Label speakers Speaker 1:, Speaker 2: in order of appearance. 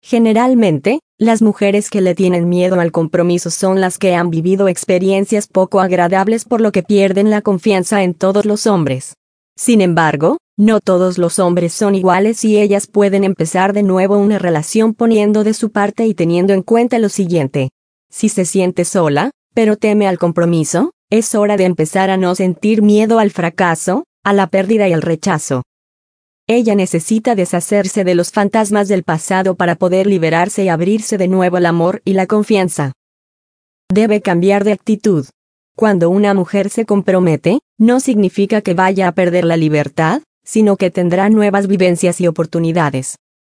Speaker 1: Generalmente, las mujeres que le tienen miedo al compromiso son las que han vivido experiencias poco agradables, por lo que pierden la confianza en todos los hombres. Sin embargo, no todos los hombres son iguales y ellas pueden empezar de nuevo una relación poniendo de su parte y teniendo en cuenta lo siguiente. Si se siente sola, pero teme al compromiso, es hora de empezar a no sentir miedo al fracaso, a la pérdida y al rechazo. Ella necesita deshacerse de los fantasmas del pasado para poder liberarse y abrirse de nuevo al amor y la confianza. Debe cambiar de actitud. Cuando una mujer se compromete, no significa que vaya a perder la libertad, sino que tendrá nuevas vivencias y oportunidades.